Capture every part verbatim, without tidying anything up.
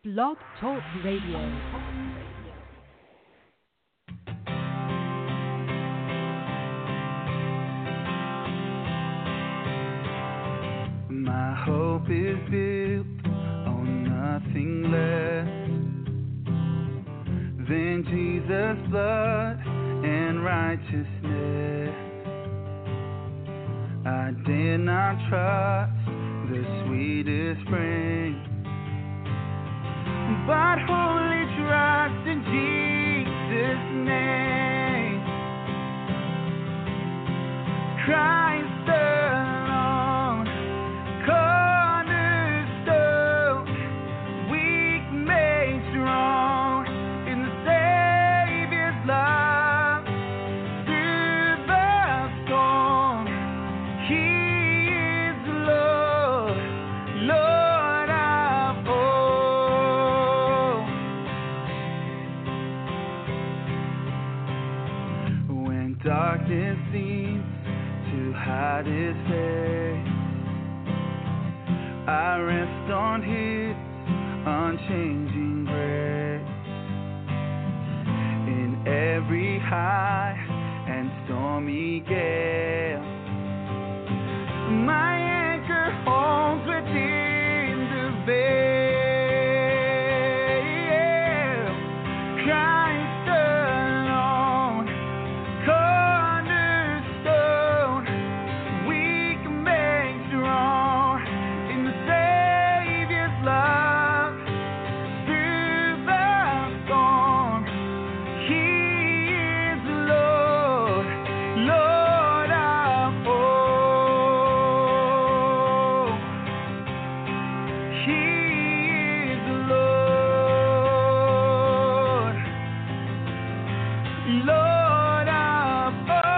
Blog Talk Radio. My hope is built on nothing less than Jesus' blood and righteousness. I dare not trust the sweetest frame, but wholly trust in Jesus' name. Christ alone, cornerstone, weak made strong in the Savior's love. Through the storm, He is Lord, Lord of all. When darkness seems to hide His face, I rest on His unchanging grace. In every high and stormy gale, my anchor holds within the veil. Christ alone, cornerstone, weak made strong in the Savior's love. Through the storm, He is Lord, Lord of all. He is Lord, Lord of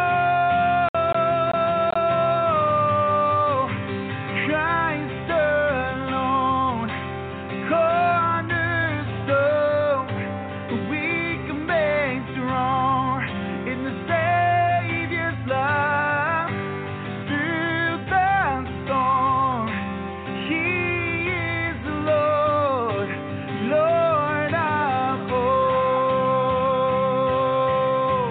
all. Christ alone, cornerstone, weak made strong in the Savior's love. Through the storm, He is Lord, Lord of all,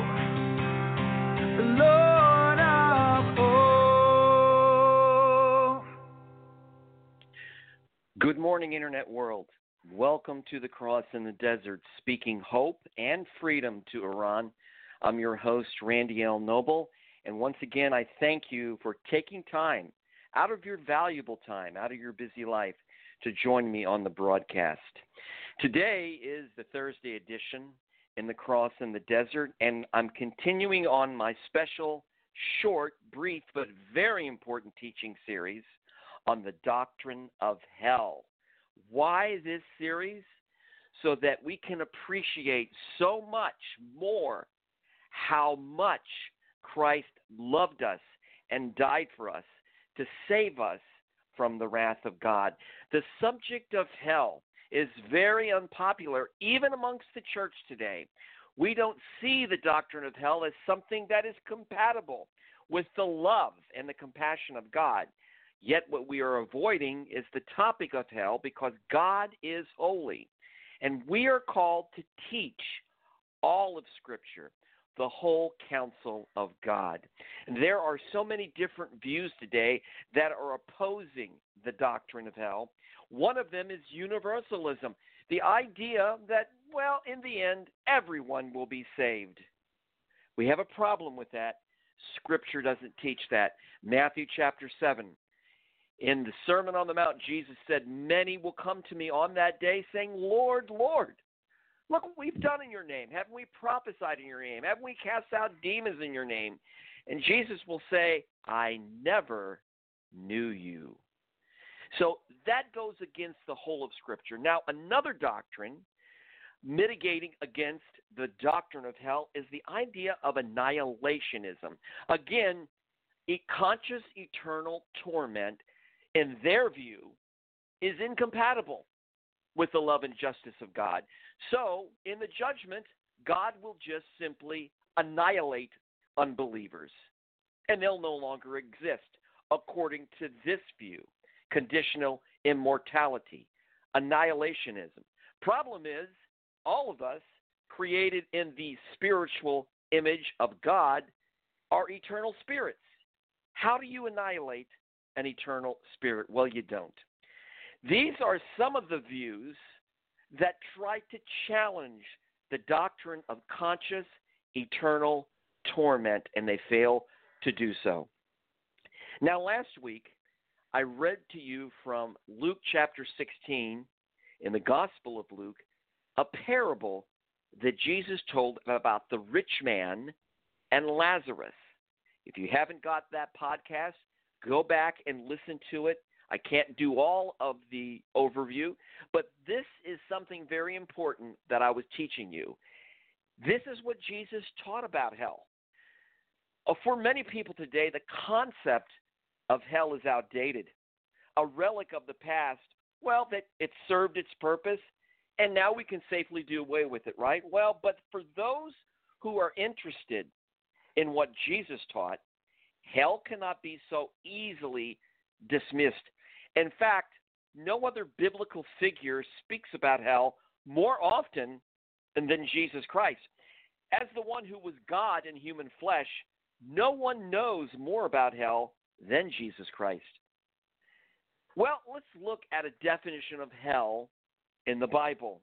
Lord of all. Good morning, Internet world. Welcome to the Cross in the Desert, speaking hope and freedom to Iran. I'm your host, Randy L. Noble, and once again, I thank you for taking time out of your valuable time, out of your busy life, to join me on the broadcast. Today is the Thursday edition in the Cross in the Desert, and I'm continuing on my special, short, brief, but very important teaching series on the doctrine of hell. Why this series? So that we can appreciate so much more how much Christ loved us and died for us to save us from the wrath of God. The subject of hell is very unpopular even amongst the church today. We don't see the doctrine of hell as something that is compatible with the love and the compassion of God. Yet what we are avoiding is the topic of hell because God is holy. And we are called to teach all of Scripture, the whole counsel of God. And there are so many different views today that are opposing the doctrine of hell. One of them is universalism, the idea that, well, in the end, everyone will be saved. We have a problem with that. Scripture doesn't teach that. Matthew chapter seven. In the Sermon on the Mount, Jesus said, "Many will come to me on that day saying, Lord, Lord, look what we've done in your name. Haven't we prophesied in your name? Haven't we cast out demons in your name?" And Jesus will say, "I never knew you." So that goes against the whole of Scripture. Now, another doctrine mitigating against the doctrine of hell is the idea of annihilationism. Again, a conscious eternal torment, in their view, is incompatible with the love and justice of God. So, in the judgment, God will just simply annihilate unbelievers, and they'll no longer exist, according to this view, conditional immortality, annihilationism. Problem is, all of us, created in the spiritual image of God, are eternal spirits. How do you annihilate an eternal spirit? Well, you don't. These are some of the views that try to challenge the doctrine of conscious eternal torment, and they fail to do so. Now, last week, I read to you from Luke chapter sixteen in the Gospel of Luke a parable that Jesus told about the rich man and Lazarus. If you haven't got that podcast, go back and listen to it. I can't do all of the overview, but this is something very important that I was teaching you. This is what Jesus taught about hell. Uh, For many people today, the concept of hell is outdated, a relic of the past. Well, that it served its purpose, and now we can safely do away with it, right? Well, but for those who are interested in what Jesus taught, hell cannot be so easily dismissed. In fact, no other biblical figure speaks about hell more often than Jesus Christ. As the one who was God in human flesh, no one knows more about hell than Jesus Christ. Well, let's look at a definition of hell in the Bible.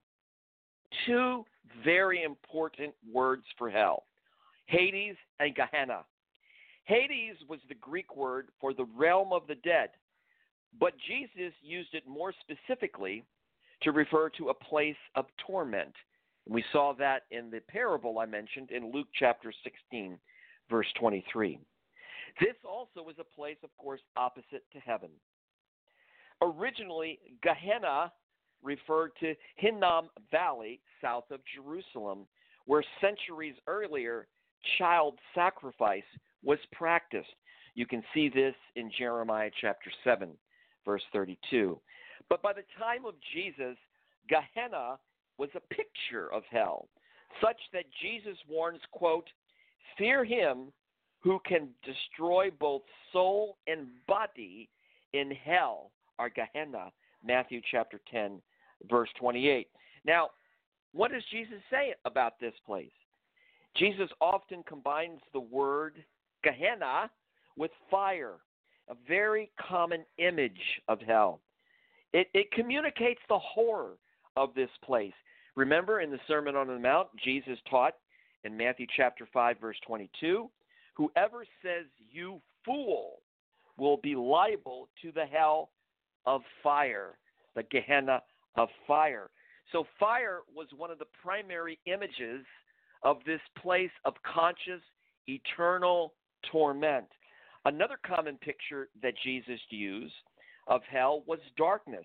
Two very important words for hell: Hades and Gehenna. Hades was the Greek word for the realm of the dead, but Jesus used it more specifically to refer to a place of torment. We saw that in the parable I mentioned in Luke chapter sixteen, verse twenty-three. This also is a place, of course, opposite to heaven. Originally, Gehenna referred to Hinnom Valley, south of Jerusalem, where centuries earlier child sacrifice was practiced. You can see this in Jeremiah chapter seven, verse thirty-two. But by the time of Jesus, Gehenna was a picture of hell, such that Jesus warns, quote, "Fear him who can destroy both soul and body in hell," or Gehenna, Matthew chapter ten, verse twenty-eight. Now, what does Jesus say about this place? Jesus often combines the word Gehenna with fire, a very common image of hell. It, it communicates the horror of this place. Remember, in the Sermon on the Mount, Jesus taught in Matthew chapter five, verse twenty-two, "Whoever says you fool will be liable to the hell of fire," the Gehenna of fire. So fire was one of the primary images of this place of conscious, eternal torment. Another common picture that Jesus used of hell was darkness.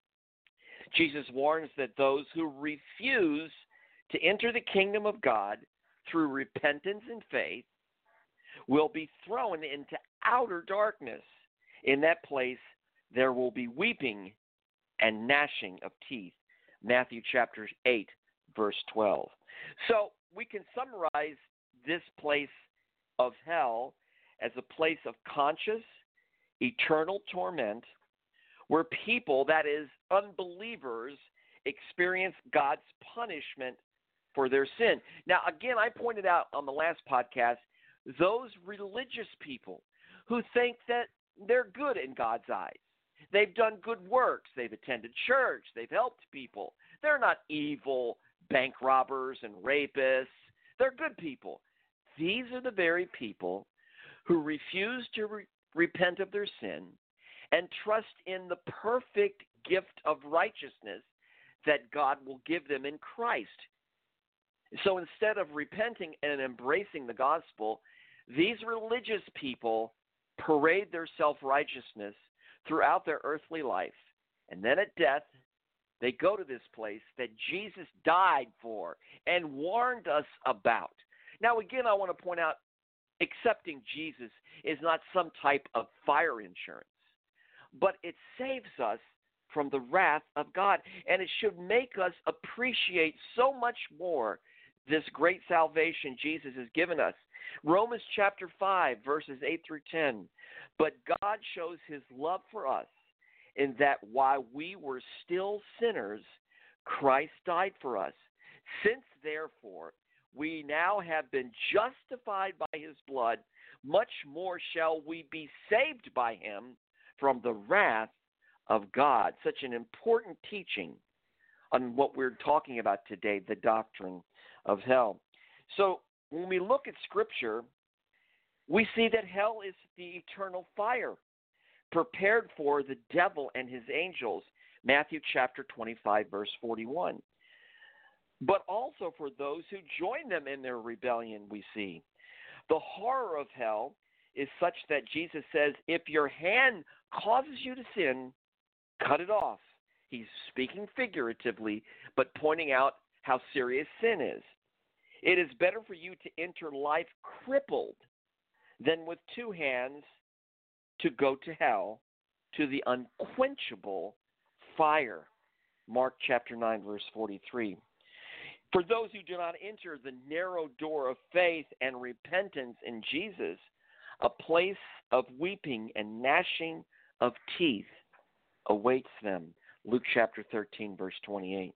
Jesus warns that those who refuse to enter the kingdom of God through repentance and faith will be thrown into outer darkness. In that place, there will be weeping and gnashing of teeth. Matthew chapter eight, verse twelve. So we can summarize this place of hell as a place of conscious, eternal torment, where people, that is, unbelievers, experience God's punishment for their sin. Now, again, I pointed out on the last podcast, those religious people who think that they're good in God's eyes. They've done good works. They've attended church. They've helped people. They're not evil bank robbers and rapists. They're good people. These are the very people who refuse to re- repent of their sin and trust in the perfect gift of righteousness that God will give them in Christ. So instead of repenting and embracing the gospel, these religious people parade their self-righteousness throughout their earthly life. And then at death, they go to this place that Jesus died for and warned us about. Now, again, I want to point out, accepting Jesus is not some type of fire insurance, but it saves us from the wrath of God, and it should make us appreciate so much more this great salvation Jesus has given us. Romans chapter five, verses eight through ten. But God shows his love for us in that while we were still sinners, Christ died for us. Since, therefore, we now have been justified by his blood, much more shall we be saved by him from the wrath of God. Such an important teaching on what we're talking about today, the doctrine of hell. So when we look at Scripture, we see that hell is the eternal fire prepared for the devil and his angels, Matthew chapter twenty-five, verse forty-one. But also for those who join them in their rebellion, we see. The horror of hell is such that Jesus says, if your hand causes you to sin, cut it off. He's speaking figuratively, but pointing out how serious sin is. It is better for you to enter life crippled than with two hands to go to hell, to the unquenchable fire. Mark chapter nine, verse forty-three. For those who do not enter the narrow door of faith and repentance in Jesus, a place of weeping and gnashing of teeth awaits them. Luke chapter thirteen, verse twenty-eight.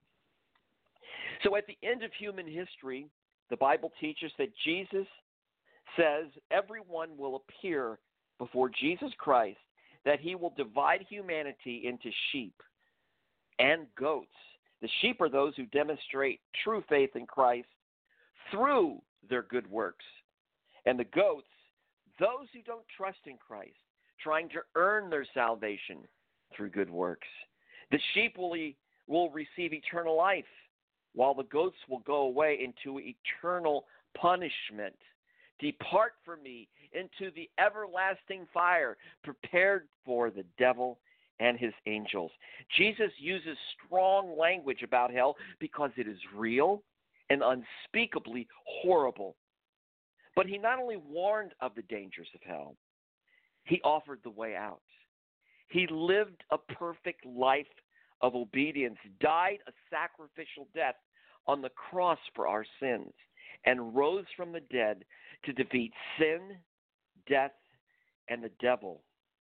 So at the end of human history, the Bible teaches that Jesus says everyone will appear before Jesus Christ, that he will divide humanity into sheep and goats. The sheep are those who demonstrate true faith in Christ through their good works. And the goats, those who don't trust in Christ, trying to earn their salvation through good works. The sheep will, will receive eternal life, while the goats will go away into eternal punishment. Depart from me into the everlasting fire prepared for the devil and his angels. Jesus uses strong language about hell because it is real and unspeakably horrible. But he not only warned of the dangers of hell, he offered the way out. He lived a perfect life of obedience, died a sacrificial death on the cross for our sins, and rose from the dead to defeat sin, death, and the devil.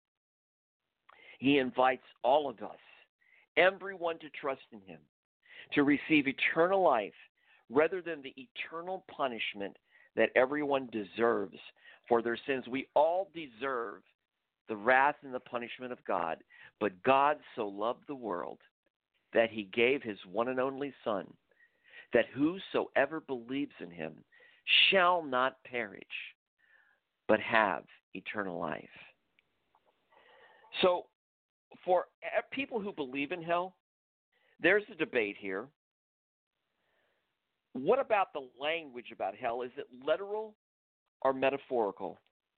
He invites all of us, everyone, to trust in him, to receive eternal life rather than the eternal punishment that everyone deserves for their sins. We all deserve the wrath and the punishment of God, but God so loved the world that he gave his one and only Son, that whosoever believes in him shall not perish, but have eternal life. So, for people who believe in hell, there's a debate here. What about the language about hell? Is it literal or metaphorical?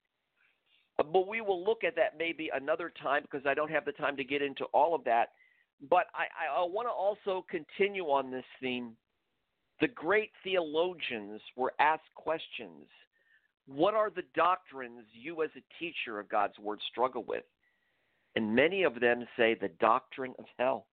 But we will look at that maybe another time because I don't have the time to get into all of that. But I, I want to also continue on this theme. The great theologians were asked questions. What are the doctrines you as a teacher of God's Word struggle with? And many of them say the doctrine of hell.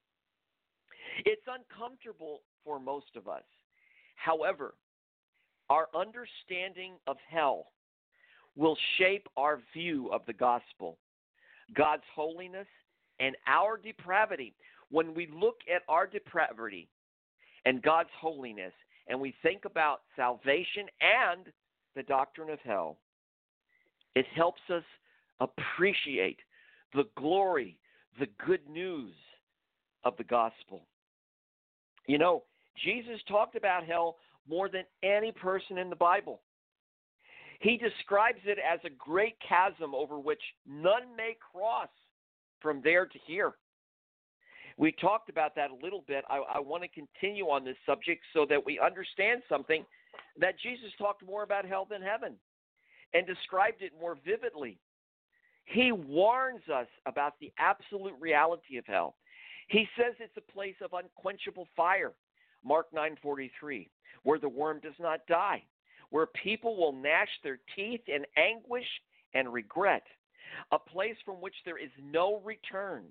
It's uncomfortable for most of us. However, our understanding of hell will shape our view of the gospel, God's holiness, and our depravity. When we look at our depravity and God's holiness, and we think about salvation and the doctrine of hell, it helps us appreciate the glory, the good news of the gospel. You know, Jesus talked about hell more than any person in the Bible. He describes it as a great chasm over which none may cross from there to here. We talked about that a little bit. I, I want to continue on this subject so that we understand something, that Jesus talked more about hell than heaven and described it more vividly. He warns us about the absolute reality of hell. He says it's a place of unquenchable fire, Mark nine forty-three, where the worm does not die, where people will gnash their teeth in anguish and regret, a place from which there is no return.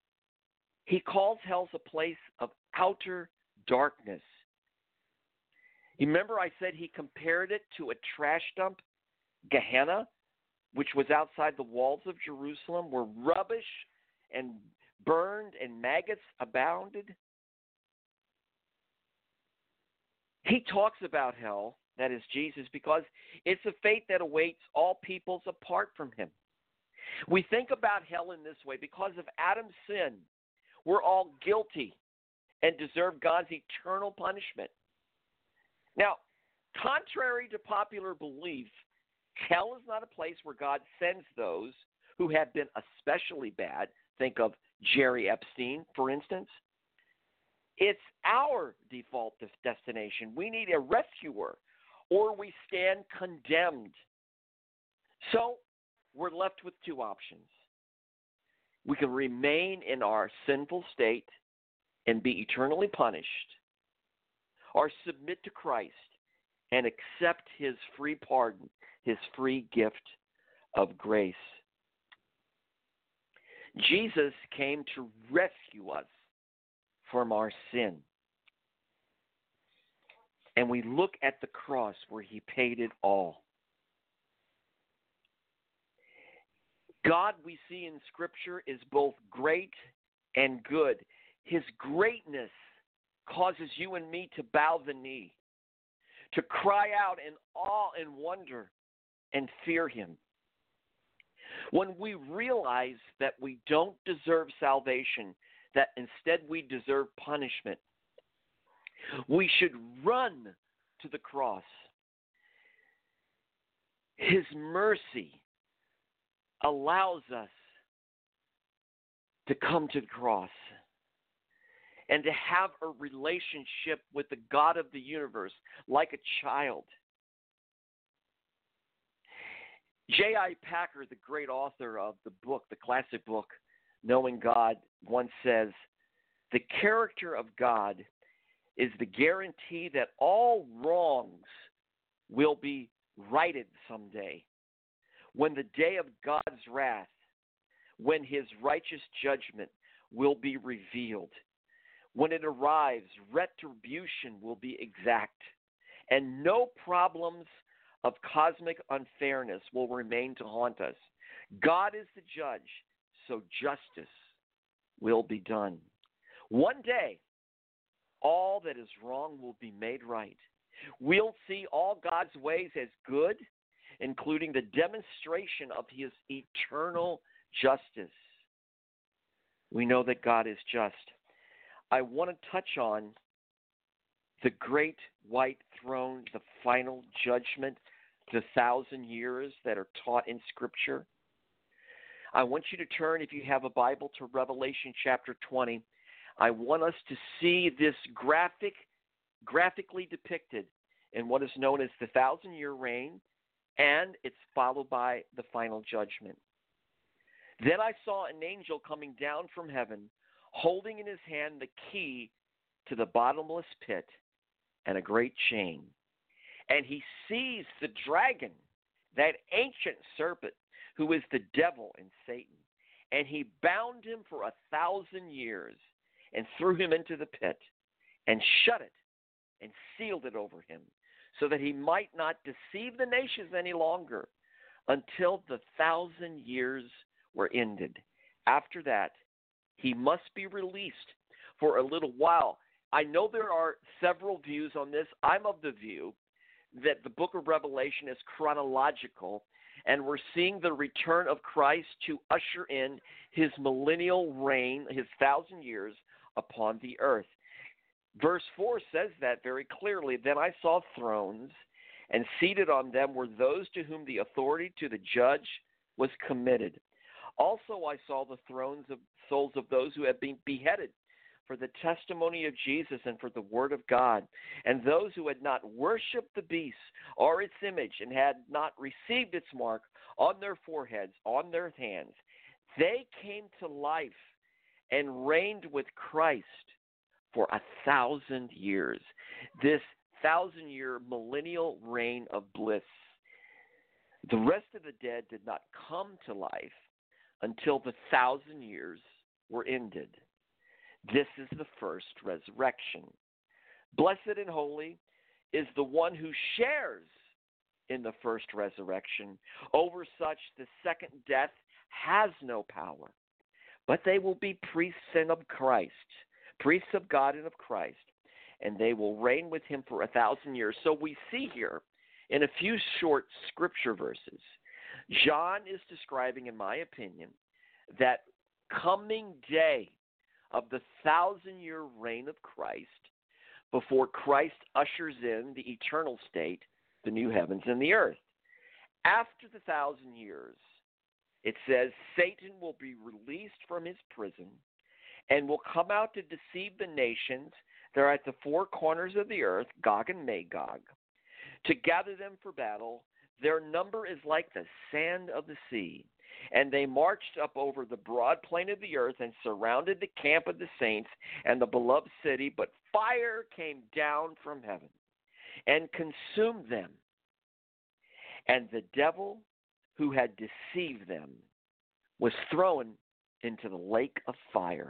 He calls hell a place of outer darkness. You remember I said he compared it to a trash dump, Gehenna, which was outside the walls of Jerusalem, where rubbish and burned and maggots abounded? He talks about hell, that is Jesus, because it's a fate that awaits all peoples apart from him. We think about hell in this way. Because of Adam's sin, we're all guilty and deserve God's eternal punishment. Now, contrary to popular belief, hell is not a place where God sends those who have been especially bad. Think of Jerry Epstein, for instance. It's our default destination. We need a rescuer, or we stand condemned. So we're left with two options. We can remain in our sinful state and be eternally punished, or submit to Christ and accept his free pardon, his free gift of grace. Jesus came to rescue us from our sin. And we look at the cross where he paid it all. God, we see in Scripture, is both great and good. His greatness causes you and me to bow the knee, to cry out in awe and wonder and fear him. When we realize that we don't deserve salvation, that instead we deserve punishment, we should run to the cross. His mercy allows us to come to the cross and to have a relationship with the God of the universe like a child. J I Packer, the great author of the book, the classic book, Knowing God, once says, "The character of God is the guarantee that all wrongs will be righted someday. When the day of God's wrath, when his righteous judgment will be revealed, when it arrives, retribution will be exact, and no problems of cosmic unfairness will remain to haunt us. God is the judge, so justice will be done. One day, all that is wrong will be made right. We'll see all God's ways as good, including the demonstration of his eternal justice. We know that God is just. I want to touch on the great white throne, the final judgment, the thousand years that are taught in Scripture. I want you to turn, if you have a Bible, to Revelation chapter twenty. I want us to see this graphic, graphically depicted in what is known as the thousand-year reign, and it's followed by the final judgment. Then I saw an angel coming down from heaven, holding in his hand the key to the bottomless pit and a great chain. And he seized the dragon, that ancient serpent, who is the devil and Satan, and he bound him for a thousand years and threw him into the pit and shut it and sealed it over him, so that he might not deceive the nations any longer until the thousand years were ended. After that, he must be released for a little while. I know there are several views on this. I'm of the view that the book of Revelation is chronological, and we're seeing the return of Christ to usher in his millennial reign, his thousand years upon the earth. Verse four says that very clearly. Then I saw thrones, and seated on them were those to whom the authority to the judge was committed. Also I saw the thrones of souls of those who have been beheaded for the testimony of Jesus and for the word of God, and those who had not worshipped the beast or its image and had not received its mark on their foreheads, on their hands. They came to life and reigned with Christ for a thousand years. This thousand-year millennial reign of bliss. The rest of the dead did not come to life until the thousand years were ended. This is the first resurrection. Blessed and holy is the one who shares in the first resurrection. Over such the second death has no power, but they will be priests and of Christ, priests of God and of Christ, and they will reign with him for a thousand years. So we see here in a few short scripture verses, John is describing, in my opinion, that coming day of the thousand-year reign of Christ before Christ ushers in the eternal state, the new heavens and the earth. After the thousand years, it says Satan will be released from his prison and will come out to deceive the nations that are at the four corners of the earth, Gog and Magog, to gather them for battle. Their number is like the sand of the sea. And they marched up over the broad plain of the earth and surrounded the camp of the saints and the beloved city. But fire came down from heaven and consumed them. And the devil who had deceived them was thrown into the lake of fire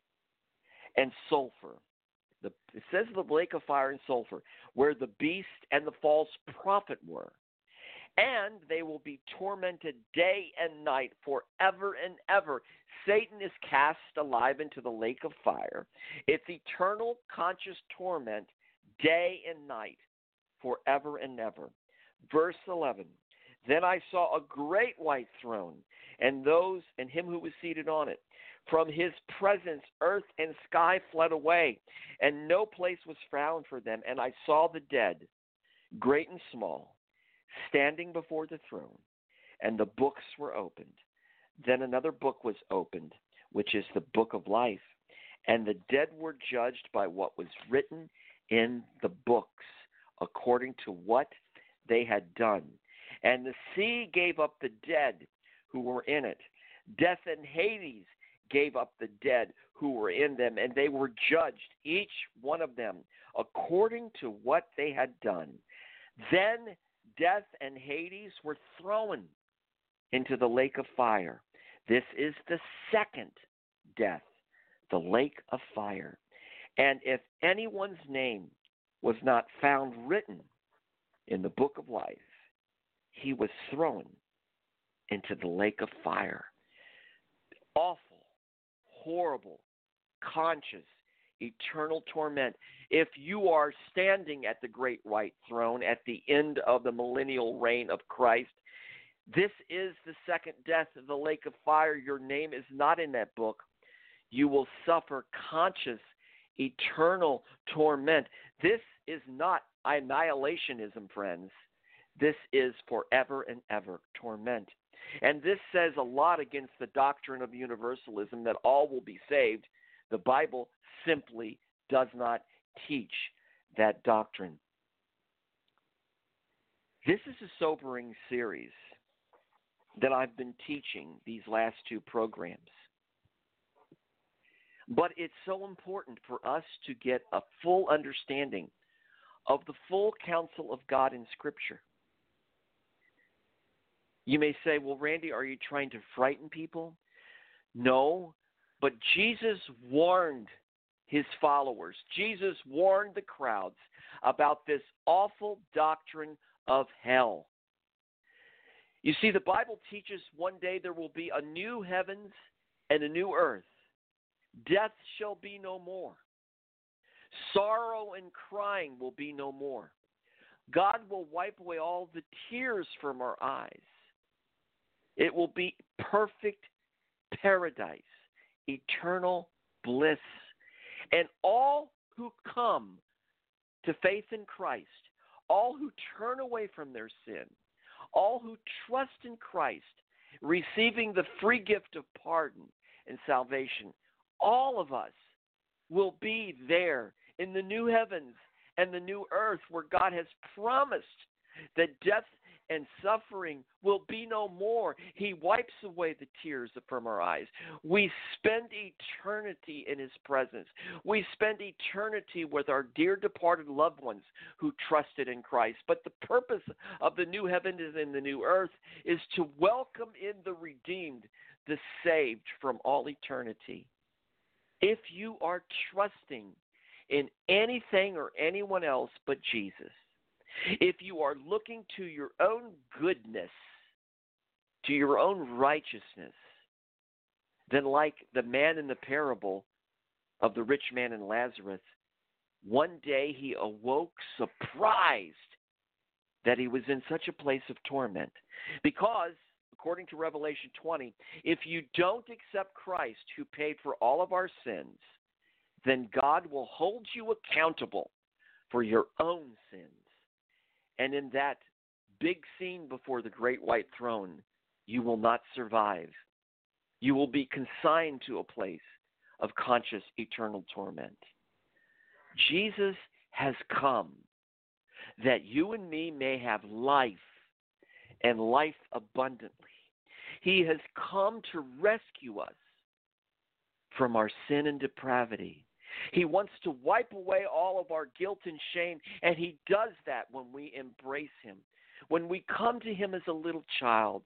and sulfur. The, it says the lake of fire and sulfur, where the beast and the false prophet were. And they will be tormented day and night forever and ever. Satan is cast alive into the lake of fire. It's eternal conscious torment day and night forever and ever. Verse eleven, then I saw a great white throne, and those and him who was seated on it. From his presence, earth and sky fled away, and no place was found for them. And I saw the dead, great and small, standing before the throne, and the books were opened. Then another book was opened, which is the book of life. And the dead were judged by what was written in the books, according to what they had done. And the sea gave up the dead who were in it. Death and Hades gave up the dead who were in them, and they were judged, each one of them, according to what they had done. Then death and Hades were thrown into the lake of fire. This is the second death, the lake of fire. And if anyone's name was not found written in the book of life, he was thrown into the lake of fire. Awful, horrible, conscious, eternal torment. If you are standing at the great white throne at the end of the millennial reign of Christ, this is the second death of the lake of fire. Your name is not in that book. You will suffer conscious, eternal torment. This is not annihilationism, friends. This is forever and ever torment. And this says a lot against the doctrine of universalism that all will be saved. The Bible simply does not teach that doctrine. This is a sobering series that I've been teaching these last two programs. But it's so important for us to get a full understanding of the full counsel of God in Scripture. You may say, well, Randy, are you trying to frighten people? No, but Jesus warned his followers. Jesus warned the crowds about this awful doctrine of hell. You see, the Bible teaches one day there will be a new heavens and a new earth. Death shall be no more. Sorrow and crying will be no more. God will wipe away all the tears from our eyes. It will be perfect paradise, eternal bliss. And all who come to faith in Christ, all who turn away from their sin, all who trust in Christ, receiving the free gift of pardon and salvation, all of us will be there in the new heavens and the new earth where God has promised that death and suffering will be no more. He wipes away the tears from our eyes. We spend eternity in his presence. We spend eternity with our dear departed loved ones who trusted in Christ. But the purpose of the new heaven and the new earth is to welcome in the redeemed, the saved from all eternity. If you are trusting in anything or anyone else but Jesus, if you are looking to your own goodness, to your own righteousness, then like the man in the parable of the rich man and Lazarus, One day he awoke surprised that he was in such a place of torment. Because, according to Revelation twenty, if you don't accept Christ who paid for all of our sins, then God will hold you accountable for your own sins. And in that big scene before the great white throne, you will not survive. You will be consigned to a place of conscious eternal torment. Jesus has come that you and me may have life and life abundantly. He has come to rescue us from our sin and depravity. He wants to wipe away all of our guilt and shame, and he does that when we embrace him. When we come to him as a little child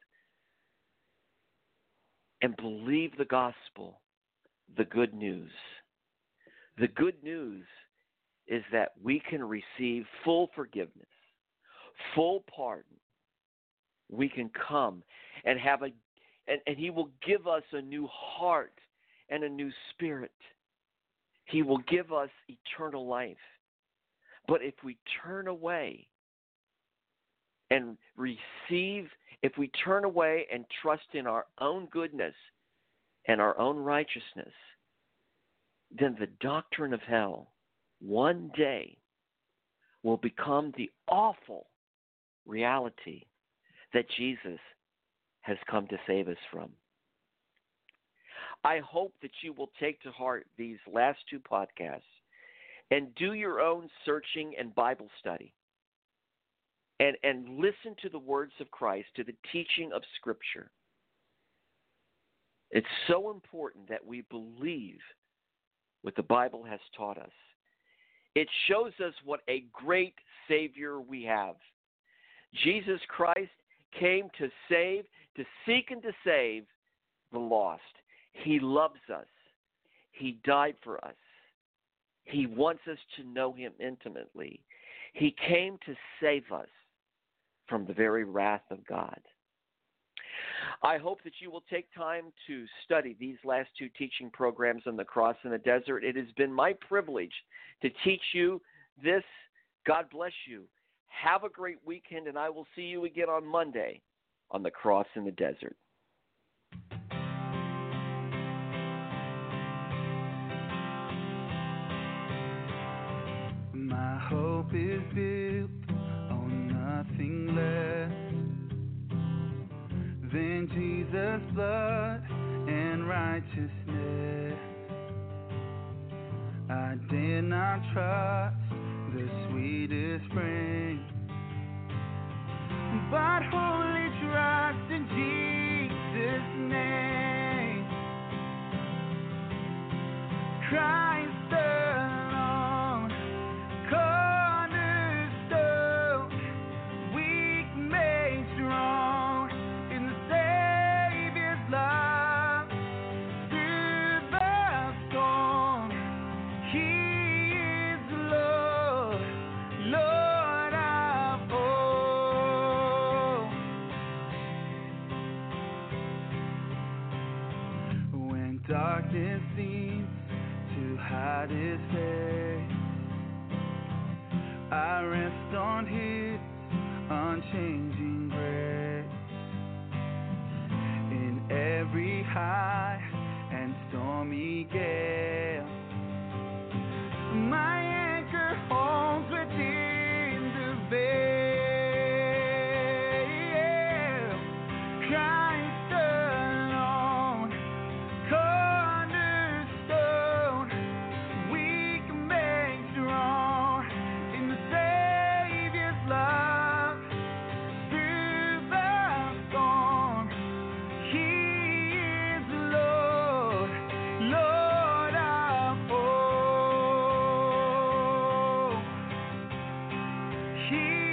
and believe the gospel, the good news. The good news is that we can receive full forgiveness, full pardon. We can come and have a, and, and he will give us a new heart and a new spirit. He will give us eternal life. But if we turn away and receive, if we turn away and trust in our own goodness and our own righteousness, then the doctrine of hell one day will become the awful reality that Jesus has come to save us from. I hope that you will take to heart these last two podcasts and do your own searching and Bible study and, and listen to the words of Christ, to the teaching of Scripture. It's so important that we believe what the Bible has taught us. It shows us what a great Savior we have. Jesus Christ came to save, to seek and to save the lost. He loves us. He died for us. He wants us to know him intimately. He came to save us from the very wrath of God. I hope that you will take time to study these last two teaching programs on the cross in the desert. It has been my privilege to teach you this. God bless you. Have a great weekend, and I will see you again on Monday on the cross in the desert. My hope is built on nothing less than Jesus' blood and righteousness. I dare not trust the sweetest frame, but wholly trust in Jesus' name. Christ alone, cornerstone, weak made strong in the Savior's love. Through the storm, He is Lord, Lord of all. When darkness seems to hide His face, I rest on His unchanging grace. In every high and stormy gale, my anchor holds within the veil. Christ alone, cornerstone, weak made strong in the Savior's love. Through the storm, He is Lord, Lord of all. He